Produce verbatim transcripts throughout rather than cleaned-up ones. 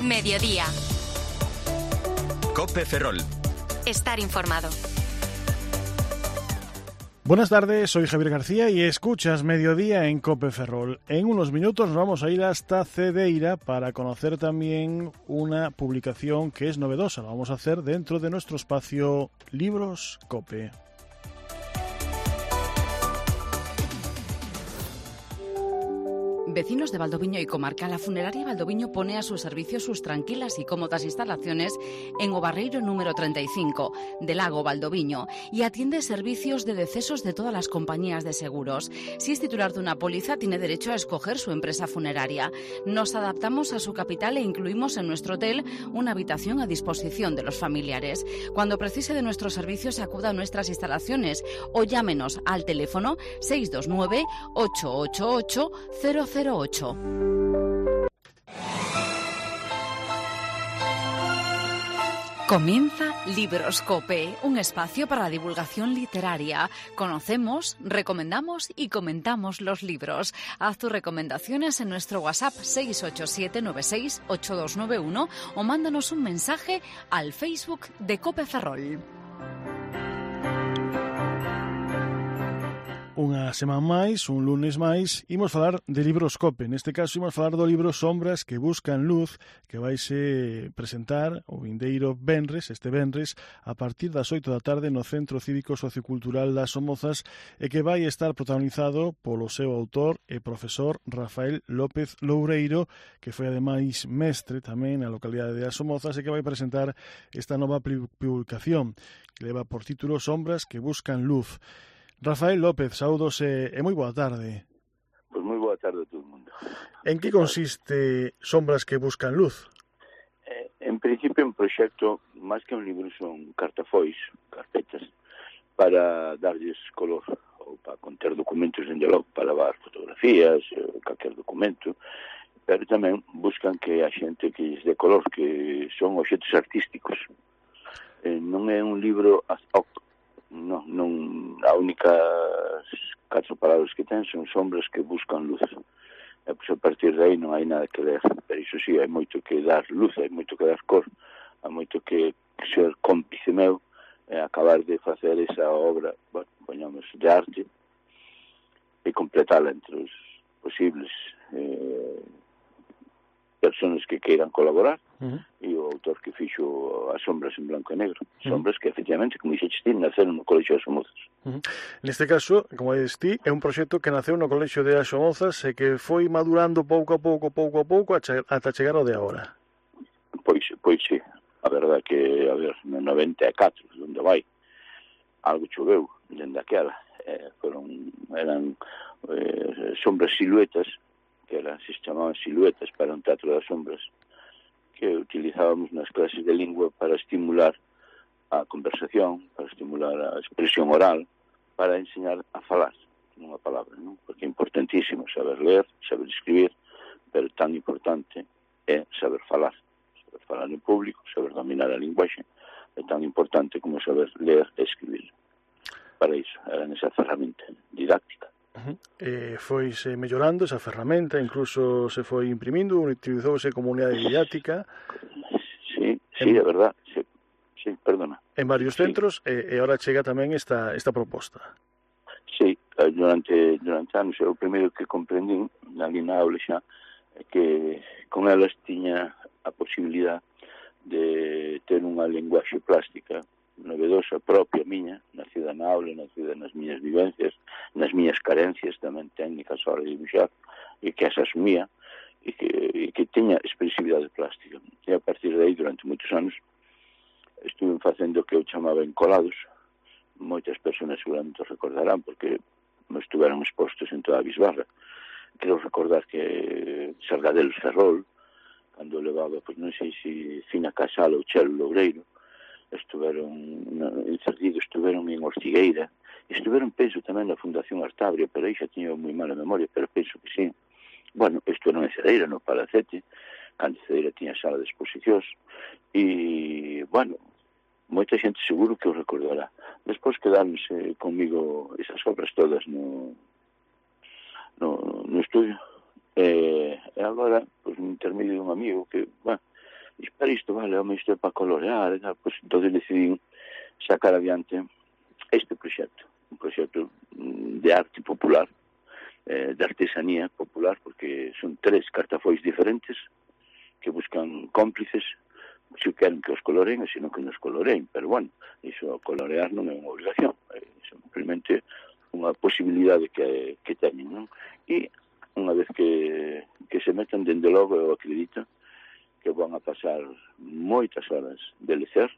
Mediodía. COPE Ferrol. Estar informado. Buenas tardes, soy Javier García y escuchas Mediodía en COPE Ferrol. En unos minutos nos vamos a ir hasta Cedeira para conocer también una publicación que es novedosa. Lo vamos a hacer dentro de nuestro espacio Libros COPE. Vecinos de Valdoviño y comarca, la funeraria Valdoviño pone a su servicio sus tranquilas y cómodas instalaciones en o Barreiro número treinta y cinco, de Lago Valdoviño, y atiende servicios de decesos de todas las compañías de seguros. Si es titular de una póliza, tiene derecho a escoger su empresa funeraria. Nos adaptamos a su capital e incluimos en nuestro hotel una habitación a disposición de los familiares. Cuando precise de nuestros servicios, acuda a nuestras instalaciones o llámenos al teléfono seis dos nueve, ocho ocho ocho, cero cero ocho. Comienza Libros COPE, un espacio para la divulgación literaria. Conocemos, recomendamos y comentamos los libros. Haz tus recomendaciones en nuestro WhatsApp seis ocho siete nueve seis ocho dos nueve uno o mándanos un mensaje al Facebook de COPE Ferrol. Unha semana máis, un lunes máis, imos falar de Libros COPE. Neste caso, imos falar do libro Sombras que buscan luz, que vaise presentar o vindeiro venres, este venres, a partir das oito da tarde no Centro Cívico Sociocultural das Somozas, e que vai estar protagonizado polo seu autor e profesor Rafael López Loureiro, que foi ademais mestre tamén na localidade de As Somozas e que vai presentar esta nova publicación, que leva por título Sombras que buscan luz. Rafael López, saúdos e, e moi boa tarde. Pois moi boa tarde a todo o mundo. En que consiste Sombras que buscan luz? Eh, en principio, un proxecto, máis que un libro, son cartafois, carpetas, para darlles color, ou para conter documentos en diálogo, para levar fotografías, calquer documento, pero tamén buscan que a xente que lles dé color, que son obxectos artísticos. Eh, non é un libro ad hoc. Non, non, a única catro palabras que ten son sombras que buscan luz. E pois a partir de aí non hai nada que ler, pero iso sí, hai moito que dar luz, hai moito que dar cor, hai moito que ser cómplice meu e acabar de facer esa obra, bueno, poñamos, de arte e completala entre os posibles eh, personas que queiran colaborar. Uh-huh. E o autor que fixo As Sombras en blanco e negro. Uh-huh. Sombras que, efectivamente, como dixetes ti, naceron no Colexio das Somozas. Uh-huh. Neste caso, como dixes ti, é un proxecto que naceu no Colexio de As Somozas e que foi madurando pouco a pouco, pouco a pouco, ata chegar ao de agora. Pois, pois sí. A verdade que, a ver, no noventa e catro, onde vai, algo choveu, dende aquela. Eh, foron, eran eh, sombras siluetas, que eran, se chamaban siluetas para un teatro das sombras, que utilizábamos nas clases de lingua para estimular a conversación, para estimular a expresión oral, para enseñar a falar nunha palabra, non? Porque é importantísimo saber ler, saber escribir, pero tan importante é saber falar. Saber falar en público, saber dominar a linguaxe, é tan importante como saber ler e escribir. Para iso, era nesa ferramenta didáctica. Uh-huh. Eh, foise mellorando esa ferramenta, incluso se foi imprimindo, utilizouse como unidade didáctica. Sí, sí, é verdad, sí, sí, perdona. En varios sí. centros, e, e ahora chega tamén esta, esta proposta. Sí, durante, durante anos, o primeiro que comprendín, ali na aula xa, que con elas tiña a posibilidad de ter unha linguaxe plástica novedosa, propia miña, nacida na aula, nacida nas miñas vivencias, nas miñas carencias tamén técnicas a hora de dibuixar, e que as asumía, e que, e que teña expresividade plástica. E a partir de aí, durante moitos anos, estuve facendo o que eu chamaba encolados. Moitas persoas seguramente recordarán, porque me estuveron expostos en toda a Bisbarra. Quero recordar que Sargadelos Ferrol, cando levaba, pois non sei se Fina Casal ou Chelo Loureiro, estuveron en Cerdido, estuveron en Ortigueira, estuveron, penso, tamén na Fundación Artabria, pero aí xa tiño moi mala memoria, pero penso que sí. Bueno, isto non é Cedeira, no Palacete, cando Cedeira tiña sala de exposicións, e, bueno, moita xente seguro que o recordará. Despois quedáronse comigo esas obras todas no, no, no estudio, e, e agora, pois, no intermedio de un amigo que, bueno, E para isto, vale, home, isto é para colorear, e tal. Pois, entón decidí sacar adiante este proxecto, un proxecto de arte popular, eh, de artesanía popular, porque son tres cartafois diferentes que buscan cómplices, se queren que os coloreen, e senón que nos coloreen, pero bueno, iso colorear non é unha obligación, é simplemente unha posibilidade que, que teñen, non? E unha vez que, que se metan, dende logo, eu acredito que van a pasar moitas horas de lecer,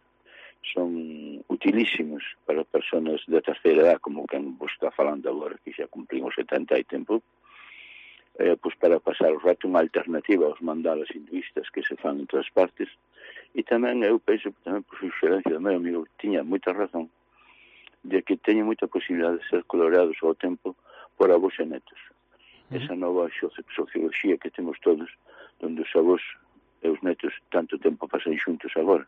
son utilísimos para personas de terceira edad, como quen vos está falando agora, que xa cumprín os setenta e tempo, eh, pois para pasar o rato unha alternativa aos mandalas hinduistas que se fan en todas partes. E tamén, eu penso, tamén por suxerencia do meu amigo, tiña moita razón, de que teñen moita posibilidade de ser coloreados ao tempo por avós e netos. Uh-huh. Esa nova socioloxía que temos todos, onde os avós e os netos tanto tempo pasan xuntos agora.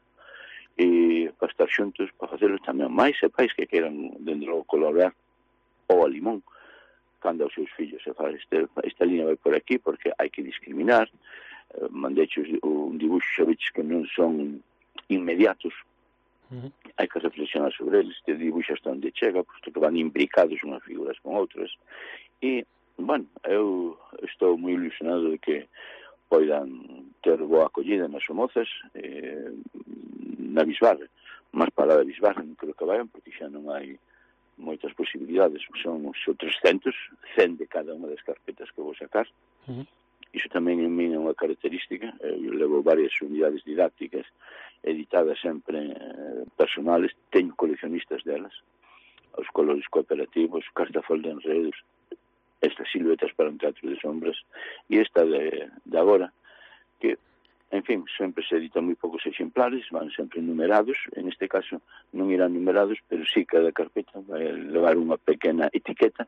E para estar xuntos, para facerlos tamén máis e pais que queiran, dende logo, colorear ou a limón, cando aos seus fillos se fala, este, esta línea vai por aquí porque hai que discriminar, uh, mandeichos un dibuixo, xa veches que non son inmediatos, uh-huh. Hai que reflexionar sobre eles, este dibuixo hasta onde chega, posto que van imbricados unhas figuras con outras, e, bueno, eu estou moi ilusionado de que poidan ter boa acollida nas Somozas, eh, na Bisbarra, máis para a Bisbarra non creo que vayan, porque xa non hai moitas posibilidades, son uns trescentos, cen de cada unha das carpetas que vou sacar. Uh-huh. Iso tamén en mí é unha característica, eu levo varias unidades didácticas editadas sempre eh, personales, teño coleccionistas delas, os colores cooperativos, cartafol de enredos, estas siluetas para un teatro de sombras, e esta de, de agora, que, en fin, sempre se editan moi poucos exemplares, van sempre numerados, en este caso non irán numerados, pero sí cada carpeta vai levar unha pequena etiqueta,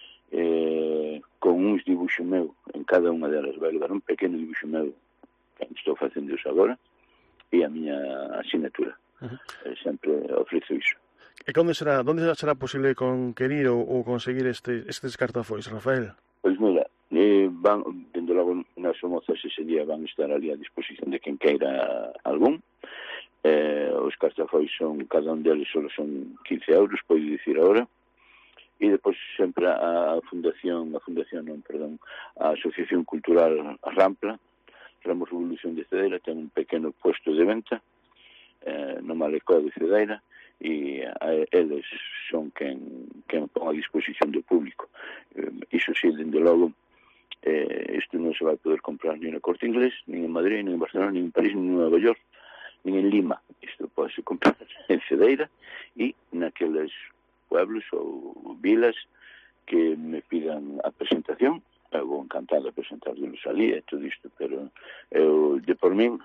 eh, con uns dibuixos meu, en cada unha delas vai levar un pequeno dibuixo meu, que estou facendo isso agora, e a miña asignatura. Uh-huh. Eh, sempre ofrezo iso. E onde será, onde será posible conquerir ou, ou conseguir este, estes cartafois, Rafael? Pois mira, eh, van, dentro logo nas Somozas ese día van estar ali a disposición de quen queira algún. Eh, os cartafois son, cada un deles só son quince euros, podo dicir agora. E depois sempre a fundación, a fundación non, perdón, a Asociación Cultural Rampla, Ramos Revolución de Cedeira, ten un pequeno puesto de venta eh, no Malecó de Cedeira, e a, eles son quen, quen pon a disposición do público. Eh, iso sí, dende logo, eh, isto non se vai poder comprar nin na Corte Inglés, nin en Madrid, nin en Barcelona, nin en París, nin en Nova York, nin en Lima. Isto pode se comprar en Cedeira e naqueles pueblos ou vilas que me pidan a presentación. Eu vou encantado de presentarlos ali e todo isto, pero eu, de por min,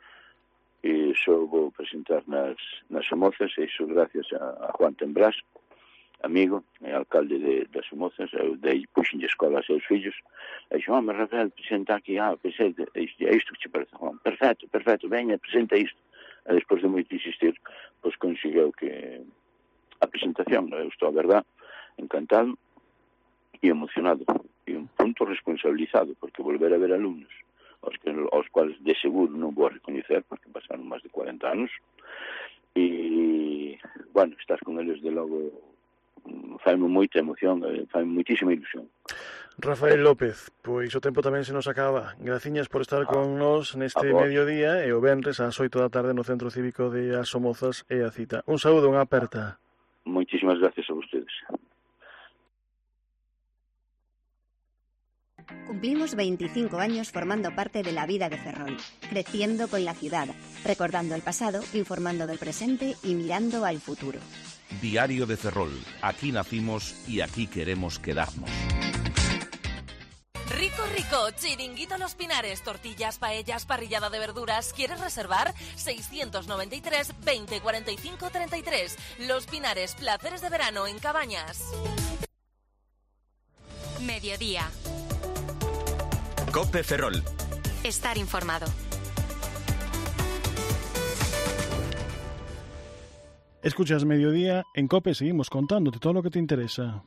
e só vou presentar nas, nas Somozas, e iso gracias a, a Juan Tembrás, amigo e alcalde de, das Somozas. Eu dei puxen de escola a seus fillos, e dixo, home, Rafael, presenta aquí, ah, presente, e isto que te parece, Juan, perfecto, perfecto, veña, presenta isto. E despois de moito insistir, pois conseguiu que a presentación, eu estou, a verdad, encantado e emocionado, e un punto responsabilizado, porque volver a ver alumnos aos, que, aos cuales de seguro non vou a recoñecer, porque pasaron máis de cuarenta anos, e, bueno, estar con eles de logo faime moita emoción, faime moitísima ilusión. Rafael López, pois o tempo tamén se nos acaba. Graciñas por estar con nós neste mediodía e o venres ás oito da tarde no Centro Cívico de As Somozas e a cita. Un saúdo, unha aperta. Moitísimas gracias a vostedes. Cumplimos veinticinco años formando parte de la vida de Ferrol, creciendo con la ciudad, recordando el pasado, informando del presente y mirando al futuro. Diario de Ferrol. Aquí nacimos y aquí queremos quedarnos. Rico, rico, chiringuito Los Pinares, tortillas, paellas, parrillada de verduras. ¿Quieres reservar? seiscientos noventa y tres, veinte, cuarenta y cinco, treinta y tres. Los Pinares, placeres de verano en Cabañas. Mediodía. Cope Ferrol. Estar informado. Escuchas Mediodía, en COPE seguimos contándote todo lo que te interesa.